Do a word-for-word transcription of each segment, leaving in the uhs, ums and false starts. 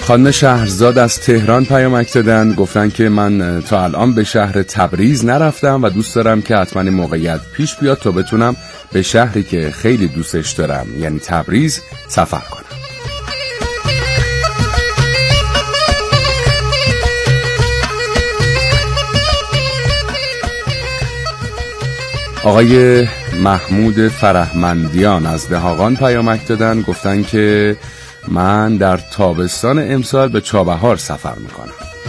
خانم شهرزاد از تهران پیامک دادن، گفتن که من تا الان به شهر تبریز نرفتم و دوست دارم که حتما این موقعیت پیش بیاد تا بتونم به شهری که خیلی دوستش دارم یعنی تبریز سفر کنم. آقای محمود فرهمندیان از دهاقان پیامک دادن، گفتن که من در تابستان امسال به چابهار سفر میکنم.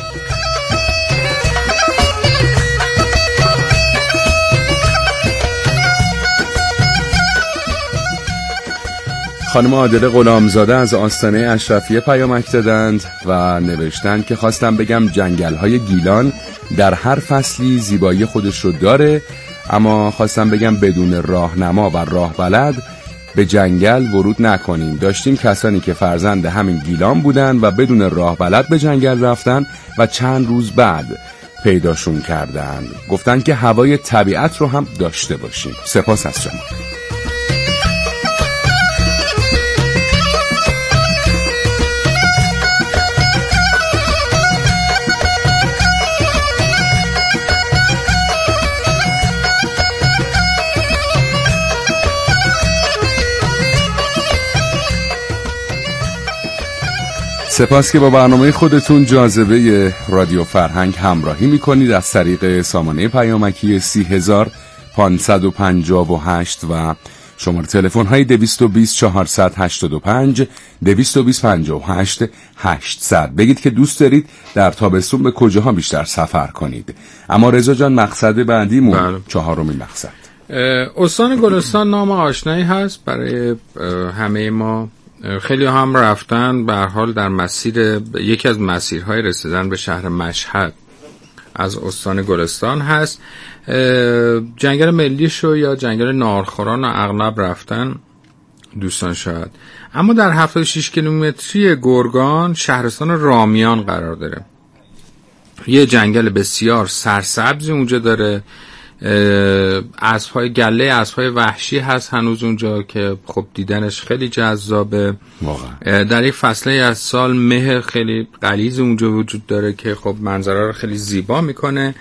خانم عادله غلامزاده از آستانه اشرفیه پیامک دادند و نوشتند که خواستم بگم جنگل‌های گیلان در هر فصلی زیبایی خودش رو داره، اما خواستم بگم بدون راهنما و راه بلد به جنگل ورود نکنیم. داشتیم کسانی که فرزند همین گیلان بودن و بدون راه بلد به جنگل رفتن و چند روز بعد پیداشون کردن. گفتن که هوای طبیعت رو هم داشته باشیم. سپاس از شما. سپاس که با برنامه خودتون جاذبه رادیو فرهنگ همراهی میکنید از طریق سامانه پیامکی سی هزار پانصد و پنجاه و هشت و شماره تلفن های دویست و بیست چهارصد هشتاد و پنج دویست و بیست پنجاه و هشت هشتصد. بگید که دوست دارید در تابستون به کجاها بیشتر سفر کنید. اما رضا جان مقصد بعدیمون بله. چهارمین مقصد استان گلستان نام آشنایی هست برای همه ما. خیلی هم رفتن. به هر حال در مسیر یکی از مسیرهای رسیدن به شهر مشهد از استان گلستان هست. جنگل ملیشو یا جنگل نارخوران و اغلب رفتن دوستان شاید. اما در هفتاد و شش کیلومتری گرگان شهرستان رامیان قرار داره. یه جنگل بسیار سرسبزی اونجا داره. اسب‌های گله اسب‌های وحشی هست هنوز اونجا که خب دیدنش خیلی جذابه واقعا. در یک فصله از سال مه خیلی غلیظ اونجا وجود داره که خب منظره رو خیلی زیبا میکنه.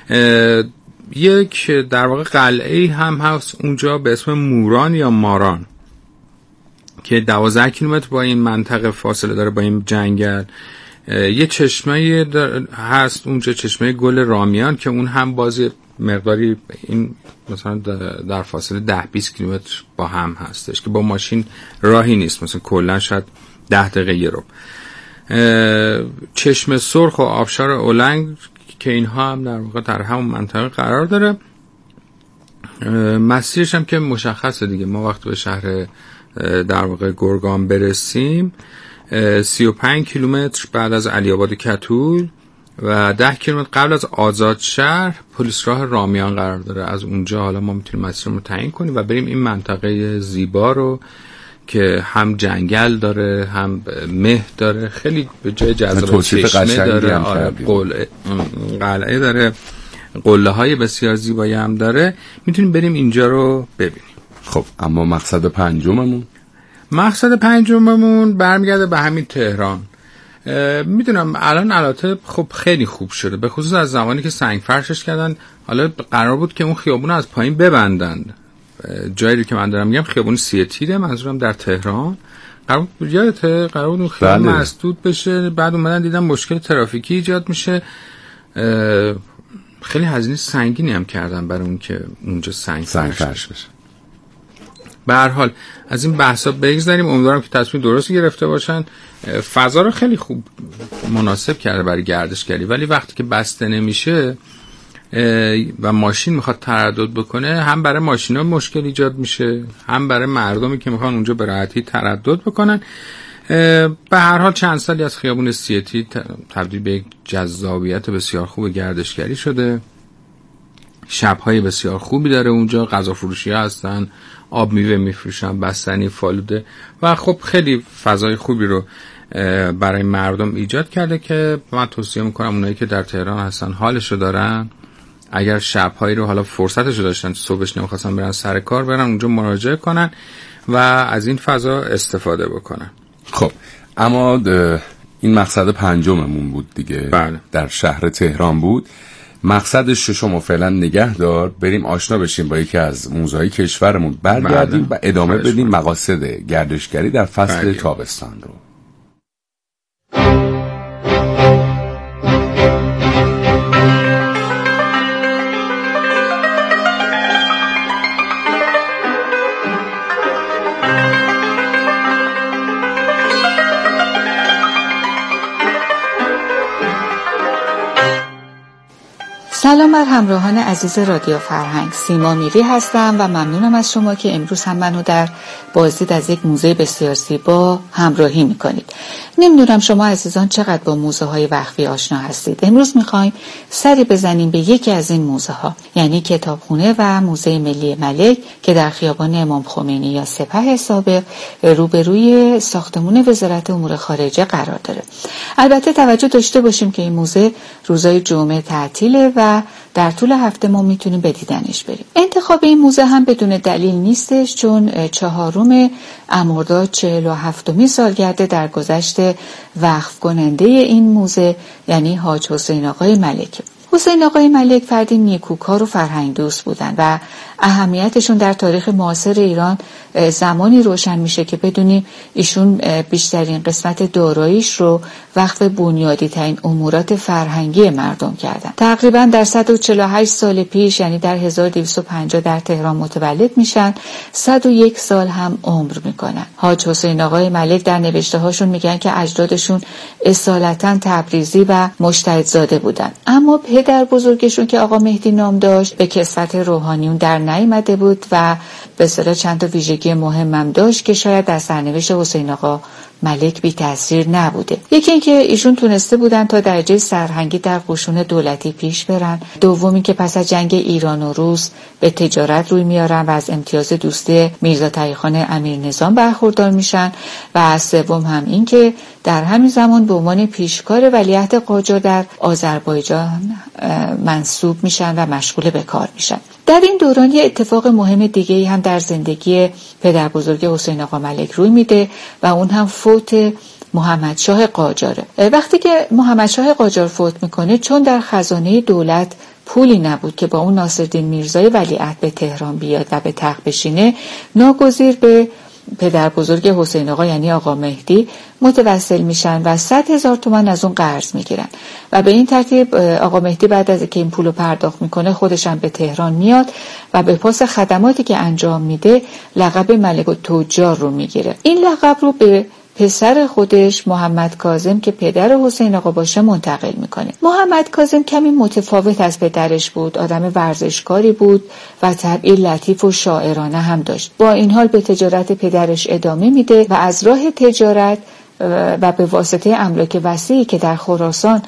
یک در واقع قلعه‌ای هم هست اونجا به اسم موران یا ماران که دوازده کیلومتر با این منطقه فاصله داره با این جنگل. یه چشمه هست اونجا، چشمه گل رامیان که اون هم بازی مقداری این مثلا در فاصله ده بیست کیلومتر با هم هستش که با ماشین راهی نیست، مثلا کلا شاید ده دقیقه یه رو. چشم سرخ و آبشار اولنگ که اینها هم در واقع در همون منطقه قرار داره. مسیرش هم که مشخصه دیگه، ما وقتی به شهر در واقع گرگان برسیم سی و پنج کیلومتر بعد از علی آباد کتول و ده کیلومتر قبل از آزاد شهر پلیس راه رامیان قرار داره. از اونجا حالا ما میتونیم مسیر رو تعیین کنیم و بریم این منطقه زیبا رو که هم جنگل داره هم مه داره، خیلی به جای جذاب چشمه داره، قلعه قلعه داره، قله های بسیار زیبایی هم داره. میتونیم بریم اینجا رو ببینیم. خب اما مقصد پنجممون مقصد پنجممون برمیگرده به همین تهران. میدونم الان البته خب خیلی خوب شده، به خصوص از زمانی که سنگ فرشش کردن. حالا قرار بود که اون خیابون از پایین ببندن. جایی که من دارم میگم خیابون سی تیره، منظورم در تهران. قرار بود یادته قرار بود اون خیابون بله. مسدود بشه، بعد اومدن دیدن مشکل ترافیکی ایجاد میشه. خیلی هزینه سنگینی هم کردن برای اون که اونجا سنگ فرش بشه. به هر حال از این بحثا بگذاریم. امیدوارم که تصمیم درستی گرفته باشن. فضا رو خیلی خوب مناسب کرده برای گردشگری، ولی وقتی که بسته نمیشه و ماشین میخواد تردد بکنه، هم برای ماشینا مشکل ایجاد میشه، هم برای مردمی که میخوان اونجا به راحتی تردد بکنن. به هر حال چند سالی از خیابون سیتی تبدیل به یک جذابیت بسیار خوب گردشگری شده. شب‌های بسیار خوبی داره اونجا، غذا فروشی ها هستن، آب میوه میفروشن، بستنی، فالوده و خب خیلی فضای خوبی رو برای مردم ایجاد کرده که من توصیه میکنم اونایی که در تهران هستن حالشو دارن، اگر شب‌هایی رو حالا فرصتشو داشتن صبحش نمیخواستن برن سر کار، برن اونجا مراجعه کنن و از این فضا استفاده بکنن. خب اما این مقصد پنجممون بود دیگه. بله. در شهر تهران بود. مقصد ششم فعلا نگه دار، بریم آشنا بشیم با یکی از موزه‌های کشورمون، برگردیم و ادامه بدیم مقاصد گردشگری در فصل بله. تابستان رو. سلام بر همراهان عزیز رادیو فرهنگ، سیما میری هستم و ممنونم از شما که امروز هم منو در بازدید از یک موزه بسیار زیبا همراهی میکنید. نمیدونم شما عزیزان چقدر با موزه های وقفی آشنا هستید. امروز میخوایم سری بزنیم به یکی از این موزه ها، یعنی کتابخونه و موزه ملی ملک که در خیابان امام خمینی یا سپه سابق روبروی ساختمان وزارت امور خارجه قرار داره. البته توجه داشته باشیم که این موزه روزهای جمعه تعطیله و در طول هفته ما میتونیم به دیدنش بریم. انتخاب این موزه هم بدون دلیل نیستش، چون چهارم مرداد چهل و هفتمین سالگرد درگذشت وقف کننده این موزه، یعنی حاج حسین آقای ملک. حسین آقای ملک فردی نیکوکار و فرهنگ دوست بودن و اهمیتشون در تاریخ معاصر ایران زمانی روشن میشه که بدونیم ایشون بیشترین قسمت داراییش رو وقف بنیادی ترین امورات فرهنگی مردم کردن. تقریبا در صد و چهل و هشت سال پیش، یعنی در هزار و دویست و پنجاه در تهران متولد میشن، صد و یک سال هم عمر میکنن. حاج حسین آقای ملک در نوشته هاشون میگن که اجدادشون اصالتا تبریزی و مجتهدزاده بودن، اما پدر بزرگشون که آقا مهدی نام داشت به کسوت روحانیون در نیامده بود و به اصطلاح چند تا ویژگی مهمم داشت که شاید در سرنوشت حسین آقا ملک بی تاثیر نبوده. یکی اینکه ایشون تونسته بودن تا درجه سرهنگی در قشون دولتی پیش برن، دوم اینکه پس از جنگ ایران و روس به تجارت روی میارن و از امتیاز دوستی میرزا تقی‌خان امیرنظام برخوردار میشن، و سوم هم اینکه در همین زمان به عنوان پیشکار ولیعهد قاجار در آذربایجان منصوب میشن و مشغول به کار میشن. در این دوران یه اتفاق مهم دیگه‌ای هم در زندگی پدر بزرگ حسین آقا ملک روی میده و اون هم فوت محمد شاه قاجاره. وقتی که محمد شاه قاجار فوت میکنه، چون در خزانه دولت پولی نبود که با اون ناصرالدین میرزای ولیعهد به تهران بیاد و به تخت بشینه، ناگزیر به پدر بزرگ حسین آقا یعنی آقا مهدی متوسل میشن و صد هزار تومان از اون قرض میگیرن و به این ترتیب آقا مهدی بعد از که این پولو پرداخت میکنه خودش هم به تهران میاد و به پاس خدماتی که انجام میده لقب ملک التجار رو میگیره. این لقب رو به پسر خودش محمد کاظم که پدر حسین آقا باشه منتقل میکنه. محمد کاظم کمی متفاوت از پدرش بود، آدم ورزشکاری بود و طبعی لطیف و شاعرانه هم داشت. با این حال به تجارت پدرش ادامه میده و از راه تجارت و به واسطه املاک وسیعی که در خراسان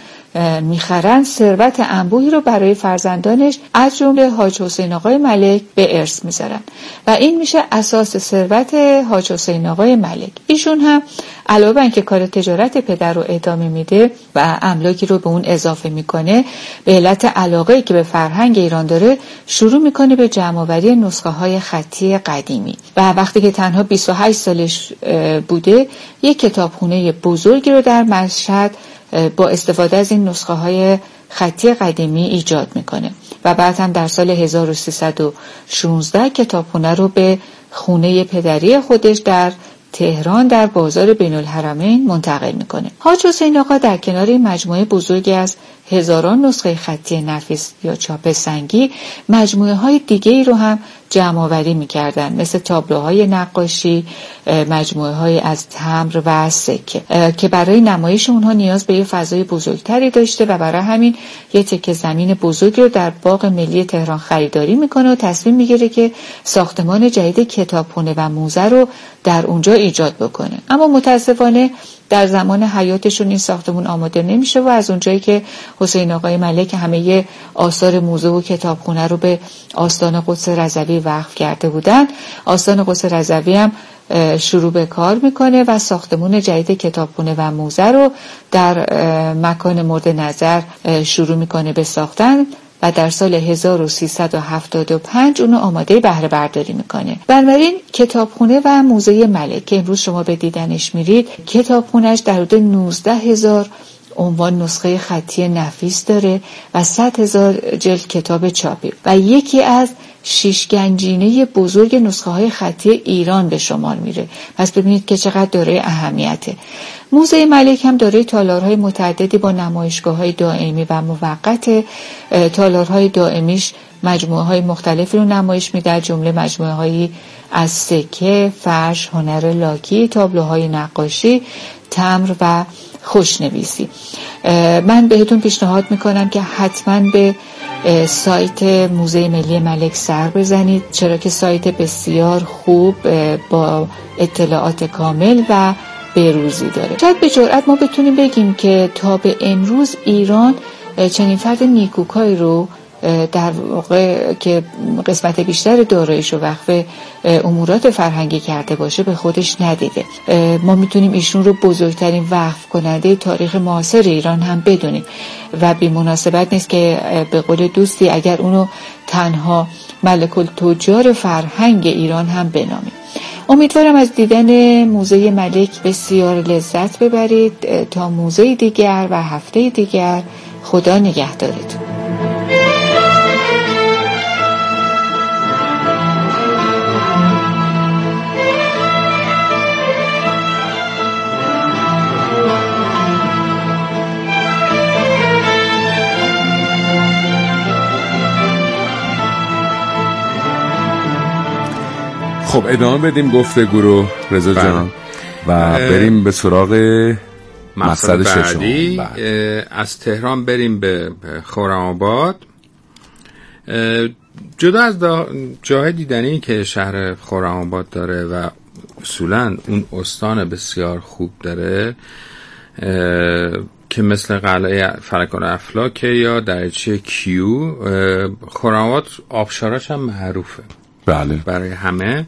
میخرن ثروت انبوهی رو برای فرزندانش از جمله حاج حسین آقای ملک به ارث میذارن و این میشه اساس ثروت حاج حسین آقای ملک. ایشون هم علاوه بر اینکه کار تجارت پدر رو ادامه میده و املاکی رو به اون اضافه میکنه، به علت علاقه‌ای که به فرهنگ ایران داره شروع میکنه به جمع‌آوری نسخه های خطی قدیمی و وقتی که تنها بیست و هشت سالش بوده یک کتابخونه بزرگی رو در مشهد با استفاده از این نسخه های خطی قدیمی ایجاد میکنه و بعد هم در سال هزار و سیصد و شانزده کتابخونه رو به خونه پدری خودش در تهران در بازار بین الحرمین منتقل میکنه. حاج حسین آقا در کنار این مجموعه بزرگی از هزاران نسخه خطی نفیس یا چاپ سنگی، مجموعه های دیگه ای رو هم جمع آوری میکردن، مثل تابلوهای نقاشی، مجموعه های از تمبر و سکه که برای نمایش اونها نیاز به یه فضای بزرگتری داشته و برای همین یه تکه زمین بزرگی رو در باغ ملی تهران خریداری میکنه و تصمیم میگیره که ساختمان جدید کتابخونه و موزه رو در اونجا ایجاد بکنه. اما متاسفانه در زمان حیاتشون این ساختمون آماده نمیشه و از اونجایی که حسین آقای ملک همه آثار موزه و کتابخونه رو به آستان قدس رضوی وقف کرده بودن، آستان قدس رضوی هم شروع به کار میکنه و ساختمون جدید کتابخونه و موزه رو در مکان مورد نظر شروع میکنه به ساختن و در سال هزار و سیصد و هفتاد و پنج اونو آماده بهره برداری میکنه. بنابراین کتابخونه و موزه ملک که امروز شما به دیدنش میرید، کتابخونهش در حدود نوزده هزار عنوان نسخه خطی نفیس داره و صد هزار جلد کتاب چاپی و یکی از شش گنجینه بزرگ نسخه های خطی ایران به شمار میره. پس ببینید که چقدر داره اهمیته. موزه ملک هم داره تالارهای متعددی با نمایشگاه‌های دائمی و موقت. تالارهای دائمیش مجموعه های مختلفی رو نمایش میده، از جمله مجموعه هایی از سکه، فرش، هنر لاکی، تابلوهای نقاشی، تمبر و خوشنویسی. من بهتون پیشنهاد میکنم که حتما به سایت موزه ملی ملک سر بزنید، چرا که سایت بسیار خوب با اطلاعات کامل و بروزی داره. شاید به جرئت ما بتونیم بگیم که تا به امروز ایران چنین فرد نیکوکاری رو در واقع که قسمت بیشتر داراییش رو وقف امورات فرهنگی کرده باشه به خودش ندیده. ما میتونیم ایشون رو بزرگترین وقف کننده تاریخ معاصر ایران هم بدونیم و بی مناسبت نیست که به قول دوستی اگر اونو تنها ملک التجار فرهنگ ایران هم بنامیم. امیدوارم از دیدن موزه ملک بسیار لذت ببرید. تا موزه دیگر و هفته دیگر، خدا نگهدارتون. خب ادامه بدیم گفتگو رو رضا جان و بریم به سراغ مقصد ششم. از تهران بریم به خرم‌آباد. جدا از جاهای دیدنی که شهر خرم‌آباد داره و اصولا اون استان بسیار خوب داره که مثل قلعه فلکان افلاک یا دریاچه کیو، خرم‌آباد آبشاراش هم معروفه بله برای همه.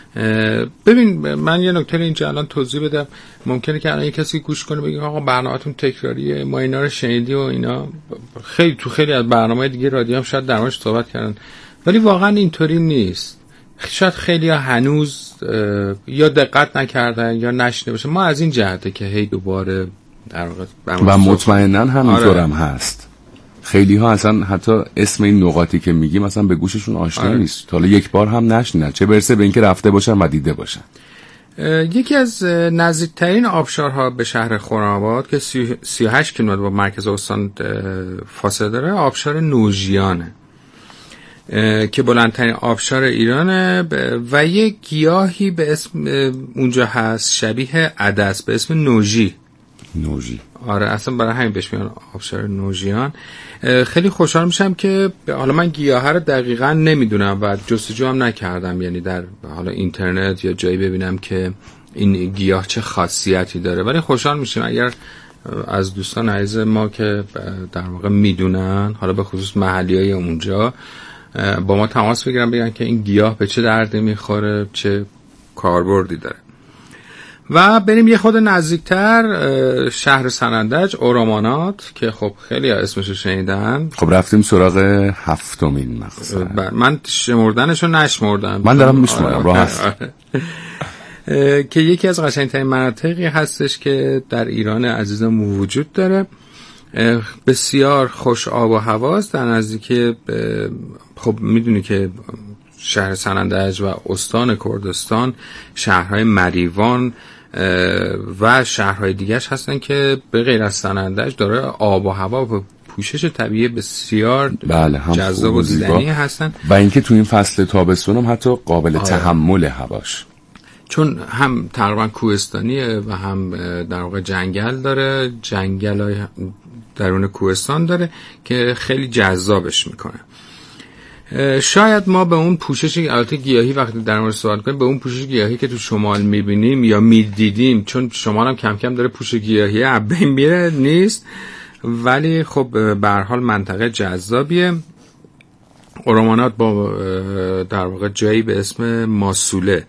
ببین من یه نکته اینجا الان توضیح بدم. ممکنه که الان یه کسی گوش کنه بگه آقا برنامه‌تون تکراریه، ما اینا رو شنیدی و اینا. خیلی تو خیلی از برنامه‌های دیگه رادیو هم شاید در موردش صحبت کردن، ولی واقعا اینطوری نیست. شاید خیلی ها هنوز یا دقت نکردن یا نشنیده باشه. ما از این جهته که هی دوباره در واقع و مطمئناً همینطور هم هست. خیلی ها اصلا حتی اسم این نقاطی که میگی مثلا به گوششون آشنا آره. نیست، حالا یک بار هم نشنیدن، چه برسه به اینکه رفته باشن و دیده باشن. یکی از نزدیکترین آبشارها به شهر خرم‌آباد که سی و هشت کیلومتر با مرکز استان فاصله داره، آبشار نوژیانه که بلندترین آبشار ایرانه و یک گیاهی به اسم اونجا هست شبیه عدس به اسم نوژی. نوژی آره اصلا برای همین بهش میگن آبشار نوژیان. خیلی خوشحال میشم که حالا من گیاه رو دقیقاً نمیدونم و جستجو هم نکردم، یعنی در حالا اینترنت یا جایی ببینم که این گیاه چه خاصیتی داره، ولی خوشحال میشم اگر از دوستان عزیز ما که در واقع میدونن، حالا به خصوص محلیای اونجا، با ما تماس بگیرن بگن که این گیاه به چه دردی میخوره، چه کاربردی داره. و بریم یه خود نزدیکتر، شهر سنندج، اورامانات که خب خیلی ها اسمشو شنیدن. خب رفتیم سراغ هفتمین مقصد. من شمردنشو نشمردم، من دارم میشمارم راحت. که یکی از قشنگترین مناطقی هستش که در ایران عزیزم وجود داره. بسیار خوش آب و هواست، در نزدیکی خب میدونی که شهر سنندج و استان کردستان شهرهای مریوان و شهرهای دیگرش هستن که به غیر از سنندج داره آب و هوا و پوشش طبیعی بسیار بله جذاب و دیدنی هستن و اینکه تو این فصل تابستون هم حتی قابل آه. تحمل هواش، چون هم تقریبا کوهستانیه و هم در واقع جنگل داره، جنگل‌های درون کوهستان داره که خیلی جذابش میکنه. شاید ما به اون پوشش البته گیاهی وقتی در مورد صحبت کنیم، به اون پوشش گیاهی که تو شمال میبینیم یا میدیدیم، چون شمال هم کم کم داره پوشش گیاهی عبه میره نیست، ولی خب به هر حال منطقه جذابیه. اورامانات با در واقع جایی به اسم ماسوله،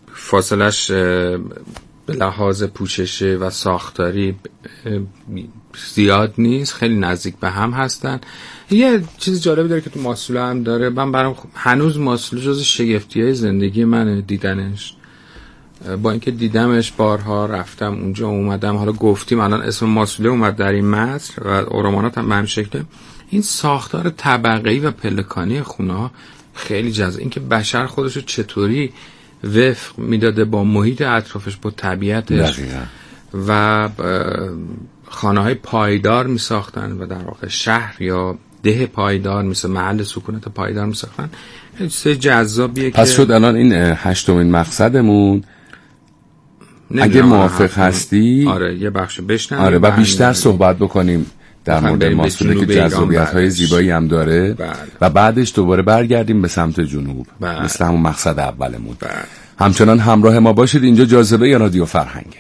فاصلش به لحاظ پوشش و ساختاری زیاد نیست، خیلی نزدیک به هم هستن. یه چیز جالبی داره که تو ماسوله هم داره، من برام هنوز ماسوله جز شگفتی‌های زندگی منه دیدنش، با اینکه دیدمش بارها، رفتم اونجا اومدم، حالا گفتیم الان اسم ماسوله اومد در این متن و اورمانات هم به همین شکله. این ساختار طبقه‌ای و پلکانی خونه‌ها خیلی جذاب، اینکه بشر خودشو چطوری وفق میداده با محیط اطرافش، با طبیعتش دقیقا. و خانه‌های پایدار میساختن و در واقع شهر یا ده پایدار مثل محل سکونت پایدار میساختن. چیز جذابیه. پس شد الان این هشتمین مقصدمون، اگه موافق هستی آره یه بخش بشنویم، آره و بیشتر صحبت بکنیم در مورد ماسوله که جذابیت‌های زیبایی هم داره بله. و بعدش دوباره برگردیم به سمت جنوب بله. مثل همون مقصد اولمون بله. همچنان همراه ما باشید، اینجا جاذبه یا رادیو فرهنگه.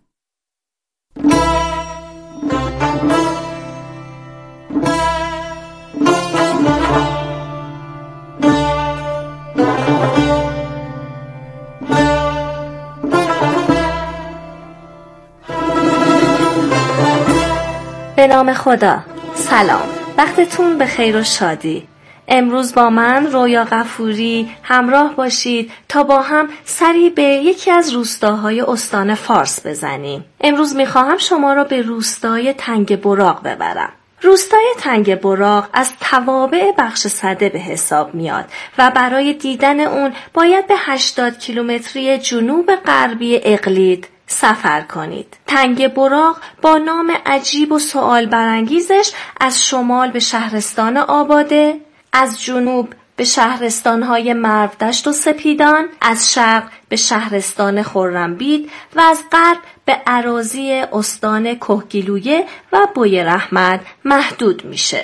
به نام خدا. سلام، وقتتون به خیر و شادی. امروز با من رویا غفوری همراه باشید تا با هم سری به یکی از روستاهای استان فارس بزنیم. امروز میخواهم شما را به روستای تنگ براق ببرم. روستای تنگ براق از توابع بخش سده به حساب میاد و برای دیدن اون باید به هشتاد کیلومتری جنوب غربی اقلید سفر کنید. تنگ براق با نام عجیب و سؤال برانگیزش از شمال به شهرستان آباده، از جنوب به شهرستان‌های مرودشت و سپیدان، از شرق به شهرستان خرمبید و از غرب به اراضی استان کهگیلویه و بوی رحمت محدود میشه.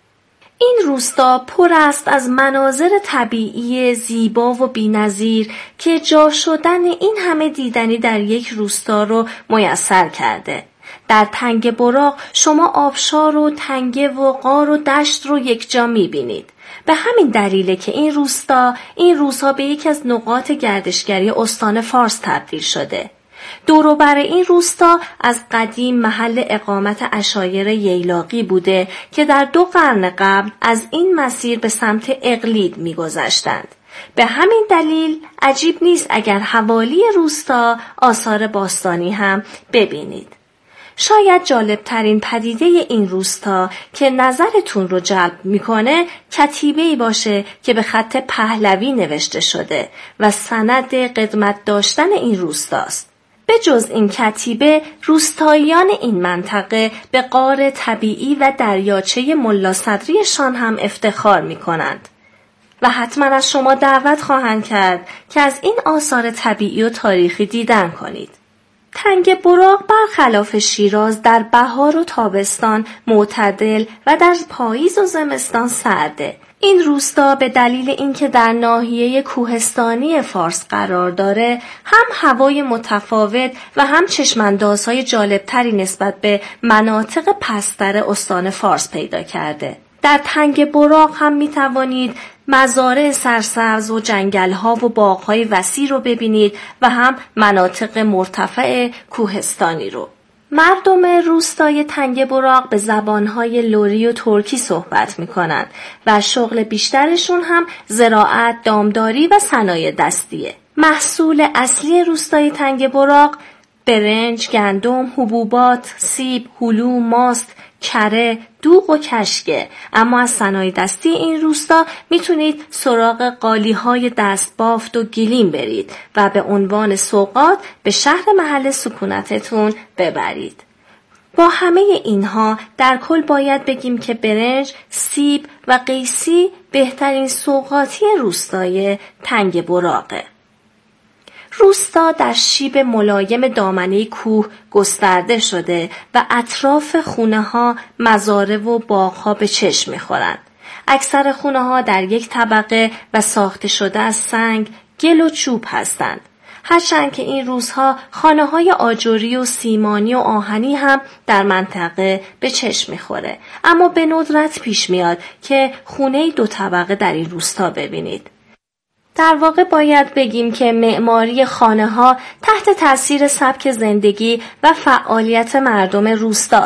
این روستا پر است از مناظر طبیعی زیبا و بی‌نظیر که جا شدن این همه دیدنی در یک روستا رو میسر کرده. در تنگ براق شما آبشار و تنگه و غار و دشت رو یکجا می‌بینید. به همین دلیله که این روستا این روزها به یکی از نقاط گردشگری استان فارس تبدیل شده. دور و بر این روستا از قدیم محل اقامت عشایر ییلاقی بوده که در دو قرن قبل از این مسیر به سمت اقلید می‌گذشتند. به همین دلیل عجیب نیست اگر حوالی روستا آثار باستانی هم ببینید. شاید جالبترین پدیده این روستا که نظرتون رو جلب میکنه کتیبه‌ای باشه که به خط پهلوی نوشته شده و سند قدمت داشتن این روستاست. به جز این کتیبه، روستاییان این منطقه به غار طبیعی و دریاچه ملا صدریشان هم افتخار می کنند و حتما از شما دعوت خواهند کرد که از این آثار طبیعی و تاریخی دیدن کنید. تنگ براق برخلاف شیراز در بهار و تابستان معتدل و در پاییز و زمستان سرده. این روستا به دلیل اینکه در ناحیه کوهستانی فارس قرار داره هم هوای متفاوت و هم چشماندازهای جالبتری نسبت به مناطق پستر استان فارس پیدا کرده. در تنگ براق هم می توانید مزارع سرسبز و جنگل‌ها و باغ‌های وسیع رو ببینید و هم مناطق مرتفع کوهستانی رو. مردم روستای تنگ براق به زبانهای لری و ترکی صحبت می‌کنند و شغل بیشترشون هم زراعت، دامداری و صنایع دستیه. محصول اصلی روستای تنگ براق برنج، گندم، حبوبات، سیب، هلو، ماست، کره، دوغ و کشکه. اما از صنایع دستی این روستا میتونید سراغ قالی‌های دستبافت و گلیم برید و به عنوان سوغات به شهر محل سکونتتون ببرید. با همه اینها در کل باید بگیم که برنج، سیب و قیسی بهترین سوغاتی روستای تنگ براقه. روستا در شیب ملایم دامنه کوه گسترده شده و اطراف خونه ها مزارع و باغ ها به چشم می‌خورند. اکثر خونه ها در یک طبقه و ساخته شده از سنگ، گل و چوب هستند. هرچند که این روزها خانه های آجری و سیمانی و آهنی هم در منطقه به چشم می‌خوره، اما به ندرت پیش میاد که خونه دو طبقه در این روستا ببینید. در واقع باید بگیم که معماری خانه‌ها تحت تاثیر سبک زندگی و فعالیت مردم روستاست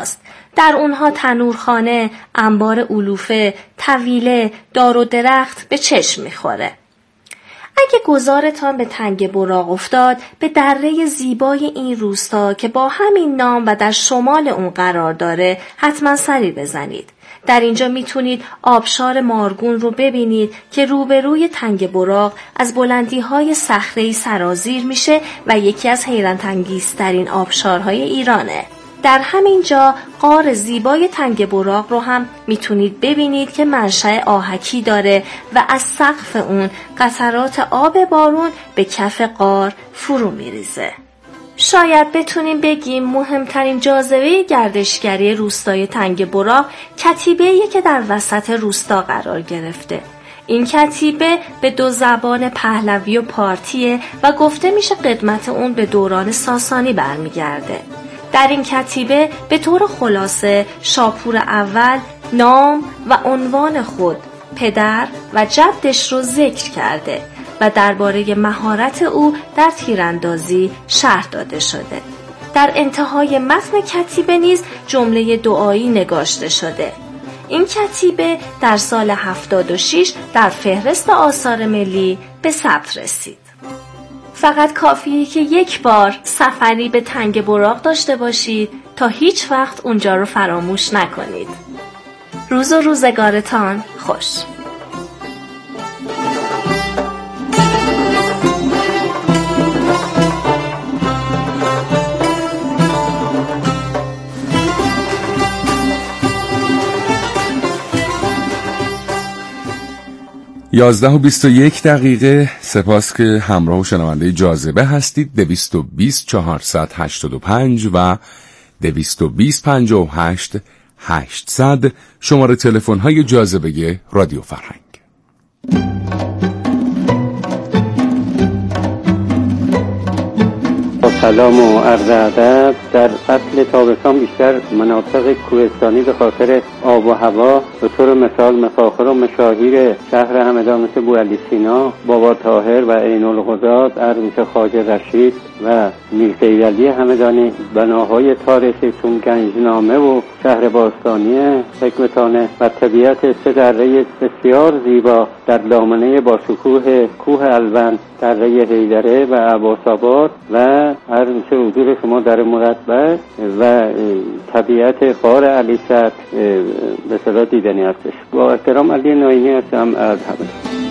در اونها تنورخانه، انبار علوفه، طویله، دار و درخت به چشم میخوره. اگه گذارتان به تنگ براق افتاد، به دره زیبای این روستا که با همین نام و در شمال اون قرار داره حتما سری بزنید. در اینجا میتونید آبشار مارگون رو ببینید که روبروی تنگ براق از بلندی‌های صخره‌ای سرازیر میشه و یکی از حیرت انگیزترین آبشارهای ایرانه. در همین جا غار زیبای تنگ براق رو هم میتونید ببینید که منشأ آهکی داره و از سقف اون قطرات آب بارون به کف غار فرو میریزه. شاید بتونیم بگیم مهمترین جاذبه گردشگری روستای تنگ براق کتیبه‌ایه که در وسط روستا قرار گرفته. این کتیبه به دو زبان پهلوی و پارتیه و گفته میشه قدمت اون به دوران ساسانی برمیگرده. در این کتیبه به طور خلاصه شاپور اول نام و عنوان خود، پدر و جدش رو ذکر کرده و درباره مهارت او در تیراندازی شرح داده شده. در انتهای متن کتیبه نیز جمله دعایی نگاشته شده. این کتیبه در سال هفتاد و شش در فهرست آثار ملی به ثبت رسید. فقط کافیه که یک بار سفری به تنگ براق داشته باشید تا هیچ وقت اونجا رو فراموش نکنید. روز و روزگارتان خوش. یازده و بیست و یک دقیقه. سپاس که همراه و شنونده جاذبه هستید. دویست و بیست چهارصد هشتاد و پنج و دویست و بیست پنجاه و هشت هشتصد شماره تلفن های جاذبه رادیو فرهنگ. سلام و عرض ادب. در فصل تابستان بیشتر مناطق کوهستانی به خاطر آب و هوا، به طور مثال مفاخر و مشاهیر شهر همدان مثل بوعلی سینا، بابا طاهر و عین الغداد، عروس خواجه رشید و میر سید علی همدانی، بناهای تاریخی چون گنجنامه و شهر باستانی حکمتانه و طبیعت سه دره بسیار زیبا در دامنه با شکوه کوه الوند، دره حیدره و عباس‌آباد و عرض حضور شما در مربع و طبیعت غار علی سد به اصطلاح دیدنی هستش. با احترام علی ناینی هستم از همه.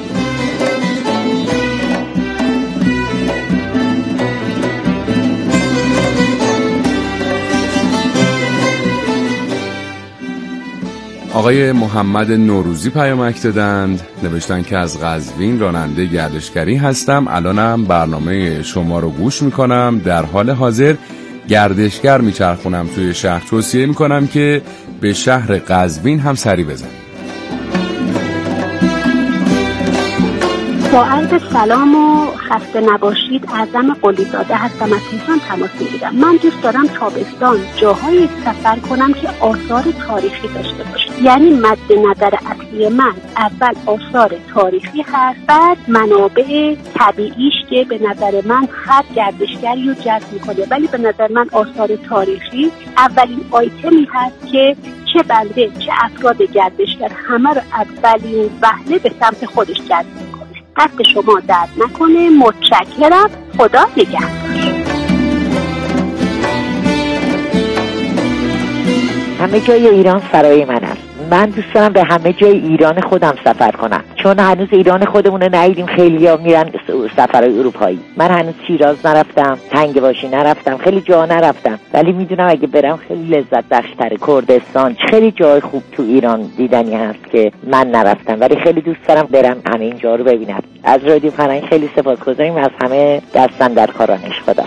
آقای محمد نوروزی پیامک دادند، نوشتن که از قزوین راننده گردشگری هستم، الانم برنامه شما رو گوش میکنم، در حال حاضر گردشگر میچرخونم توی شهر، توصیه میکنم که به شهر قزوین هم سری بزن. با عرض سلام و خسته نباشید، اعظم قلیزاده هستم، از تهران تماس میگیرم. من دوست دارم تابستان جاهایی سفر کنم که آثار تاریخی داشته باشه. یعنی مد نظر اصلی من اول آثار تاریخی هست، بعد منابع طبیعیش که به نظر من هر گردشگری رو جذب میکنه، ولی به نظر من آثار تاریخی اولین آیتمی هست که چه بنده چه افراد گردشگر همه رو اولین وهله به سمت خودش جذب میکنه. دست شما درد نکنه، متشکرم، خدا نگهدار. همه جای ایران سرای من است. من دوست دارم به همه جای ایران خودم سفر کنم، چون هنوز ایران خودمون رو ندیدیم. خیلی‌ها میرن سفرهای اروپایی، من هنوز شیراز نرفتم، تنگباشی نرفتم، خیلی جا نرفتم، ولی میدونم اگه برم خیلی لذت بخش‌تره. کردستان، خیلی جای خوب تو ایران دیدنی هست که من نرفتم، ولی خیلی دوست دارم برم همه این جا رو ببینم. از رادیو فرهنگ خیلی سپاسگزاریم، از همه دستن در کارانش. خدا.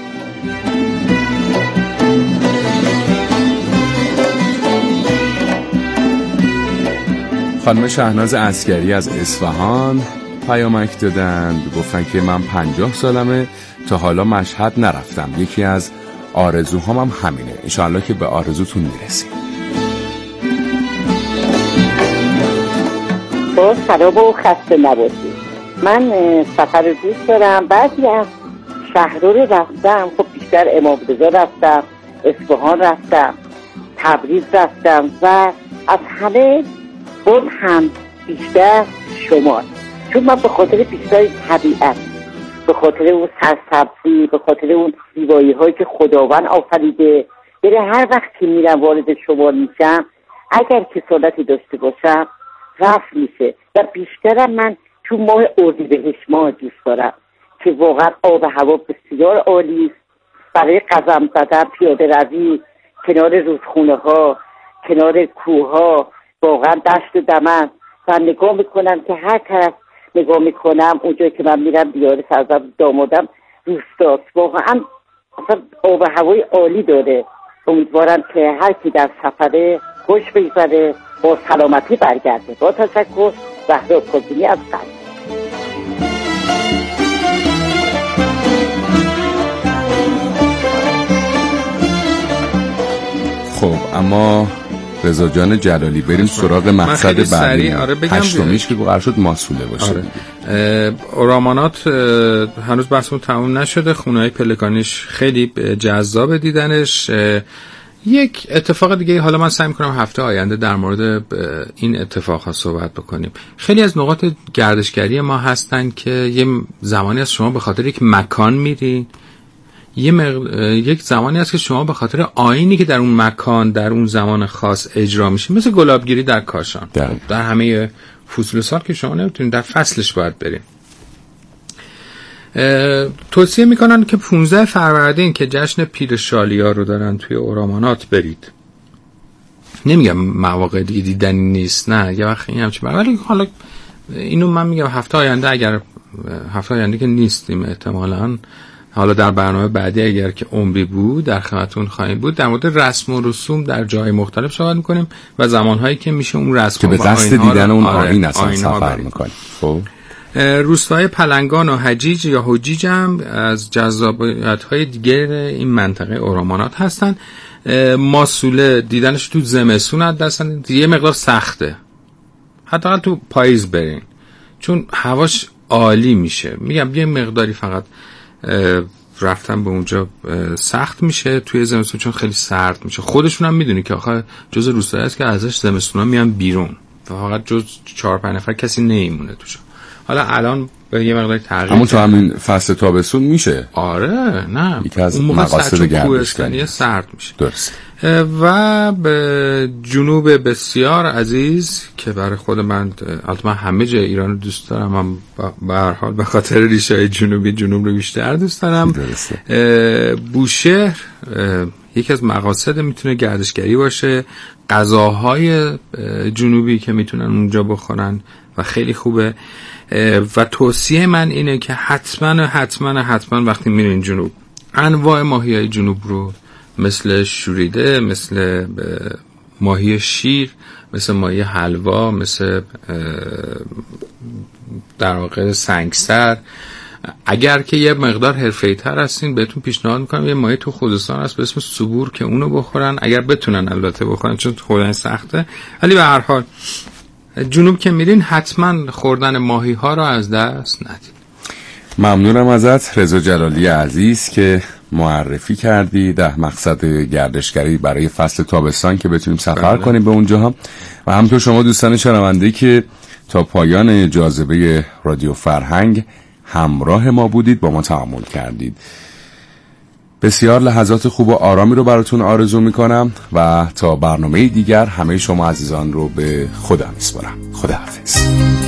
خانم شهناز عسکری از اصفهان پیامک دادند، گفتن که من پنجاه سالمه، تا حالا مشهد نرفتم، یکی از آرزوهام هم همینه، انشاءالله که به آرزوتون میرسیم. با سلام و خسته نباشید. من سفر دوست دارم، بعضی از شهرها رو رفتم، خب بیشتر امامرضا رفتم، اصفهان رفتم، تبریز رفتم و از همه باز هم بیشتر شمال، چون من به خاطر بیشتر طبیعت، به خاطر اون سرسبزی، به خاطر اون زیبایی هایی که خداوند آفریده، یعنی هر وقت که میرم وارد شمال میشم اگر کسالتی داشته باشم رفت میشه. و بیشترم من تو ماه اردیبهشت ماه دوست دارم که واقعا آب و هوا بسیار عالی است برای قدم زدن، پیاده روی کنار رودخونه ها، کنار کوه ها، واقعا دشت و دمن. و نگاه میکنم که هر طرف نگاه میکنم اونجایی که من میرم دیار سرزم دامادم روستاست، واقعا اصلا آب و هوای عالی داره. امیدوارم که هر کی در سفره خوش بگذره، با سلامتی برگرده. با تشکر، زهرا کاظمی از قم. خب اما رضا جان جلالی بریم سراغ مقصد بعدی. آره هشتمیش که قرار شد ماسوله باشه. آره. اورامانات هنوز بحثمون تموم نشده، خونه‌های پلکانیش خیلی جذاب دیدنش. یک اتفاق دیگه حالا من سعی می‌کنم هفته آینده در مورد این اتفاقها صحبت بکنیم. خیلی از نقاط گردشگری ما هستن که یه زمانی از شما به خاطر یک مکان میری، یه مق... یک زمانی هست که شما به خاطر آیینی که در اون مکان در اون زمان خاص اجرا میشه، مثل گلابگیری در کاشان. در, در همه فصول سال که شما نمیتونید، در فصلش باید بریم. توصیه میکنن که پانزده فروردین که جشن پیر شالیا رو دارن توی اورامانات برید. نمیگم مواقع دیگه دیدنی نیست، نه یه وقت این همچین، ولی حالا اینو من میگم هفته آینده، اگر هفته آینده که نیستیم احتمالاً، حالا در برنامه بعدی اگر که عمری بود در خدمتتون خواهیم بود، در مورد رسم و رسوم در جای مختلف صحبت میکنیم و زمانهایی که میشه اون رسم که به قصد دیدن اون آیین اصلا سفر میکنیم. خب روستای پلنگان و حجیج یا حجیج هم از جذابیت‌های دیگر این منطقه اورامانات هستن. ماسوله دیدنش تو زمستون از دستن یه مقدار سخته، حتی تو پاییز برین چون هواش عالی میشه. میگم یه مقداری فقط رفتن به اونجا سخت میشه توی زمستون چون خیلی سرد میشه. خودشون هم میدونی که آخه جز روستایی است که ازش زمستونا میان بیرون و فقط جز چهار پنج نفر کسی نمیمونه توش. حالا الان به یه مقدار تغییر، اما تو همین فصل تابستون میشه. آره نه، یکی از مقاصد گردشگری سرد میشه. درست. و به جنوب بسیار عزیز که برای خود من، البته من همه جای ایران رو دوست دارم، هم به هر حال به خاطر ریشه‌های جنوبی جنوب رو بیشتر دوست دارم. بوشهر یکی از مقاصد میتونه گردشگری باشه، غذاهای جنوبی که میتونن اونجا بخورن و خیلی خوبه. و توصیه من اینه که حتما حتما حتما وقتی میرین جنوب انواع ماهی‌های جنوب رو، مثل شوریده، مثل ماهی شیر، مثل ماهی حلوا، مثل در واقع سنگسر، اگر که یه مقدار حرفه‌ای‌تر هستین بهتون پیشنهاد میکنم یه ماهی تو خوزستان هست به اسم سبور که اونو بخورن، اگر بتونن البته بخورن چون خوردن سخته. ولی به هر حال جنوب که میرین حتما خوردن ماهی ها رو از دست ندید. ممنونم ازت رضا جلالی عزیز که معرفی کردی ده مقصد گردشگری برای فصل تابستان که بتونیم سفر بله. کنیم به اونجاها. و همونطور شما دوستان شنونده که تا پایان جاذبه رادیو فرهنگ همراه ما بودید، با ما تعامل کردید. بسیار لحظات خوب و آرامی رو براتون آرزو میکنم و تا برنامه دیگر همه شما عزیزان رو به خدا میسپارم. خداحافظ.